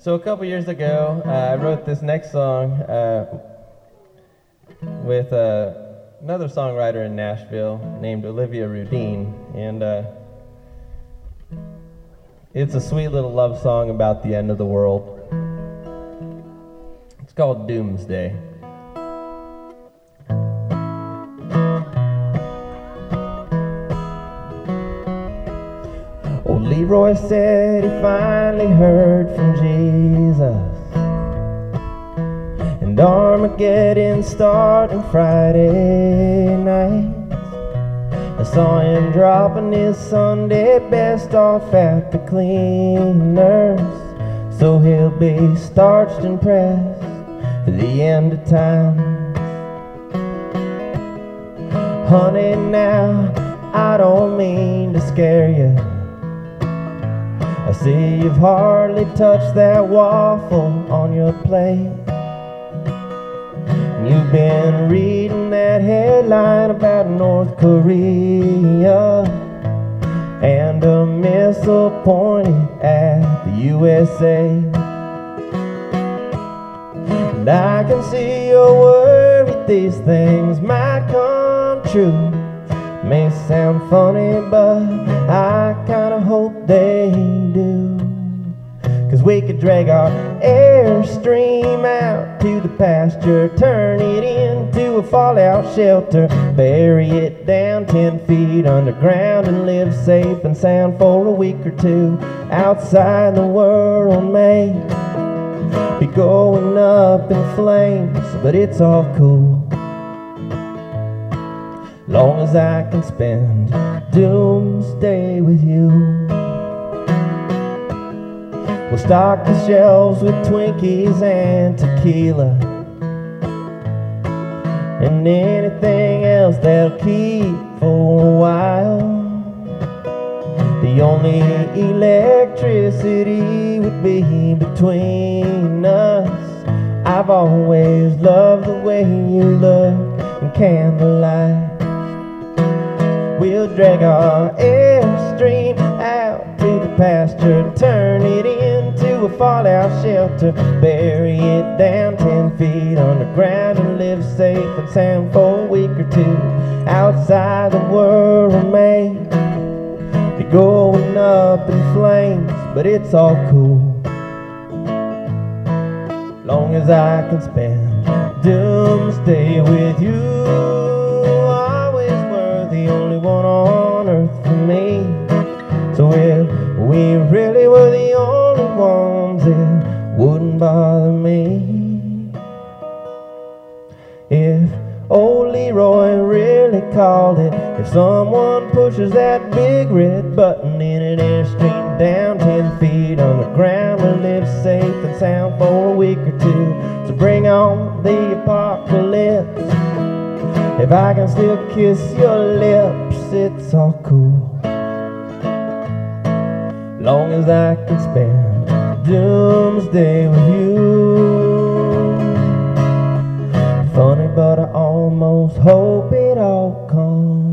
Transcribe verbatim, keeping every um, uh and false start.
So a couple years ago, uh, I wrote this next song uh, with uh, another songwriter in Nashville named Olivia Rudine, and uh, it's a sweet little love song about the end of the world. It's called Doomsday. Old Leroy said he finally heard from Jesus, and Armageddon starting Friday night. I saw him dropping his Sunday best off at the cleaners, so he'll be starched and pressed for the end of time. Honey, now I don't mean to scare you. I see you've hardly touched that waffle on your plate. You've been reading that headline about North Korea and a missile pointed at the U S A. And I can see you're worried these things might come true. May sound funny, but I kinda hope they do. 'Cause we could drag our Airstream out to the pasture, turn it into a fallout shelter, bury it down ten feet underground, and live safe and sound for a week or two. Outside, the world may be going up in flames, but it's all cool, long as I can spend doomsday with you. We'll stock the shelves with Twinkies and tequila and anything else that'll keep for a while. The only electricity would be between us. I've always loved the way you look in candlelight. We'll drag our Airstream out to the pasture, turn it into a fallout shelter, bury it down ten feet underground, and live safe and sound for a week or two. Outside, the world may be going up in flames, but it's all cool, long as I can spend doomsday with you. The only one on earth for me. So if we really were the only ones, it wouldn't bother me. If old Leroy really called it, if someone pushes that big red button in an Airstream down ten feet underground, we'll live safe and sound for a week or two. So bring on the apocalypse. If I can still kiss your lips, it's all cool, long as I can spend doomsday with you. Funny, but I almost hope it all comes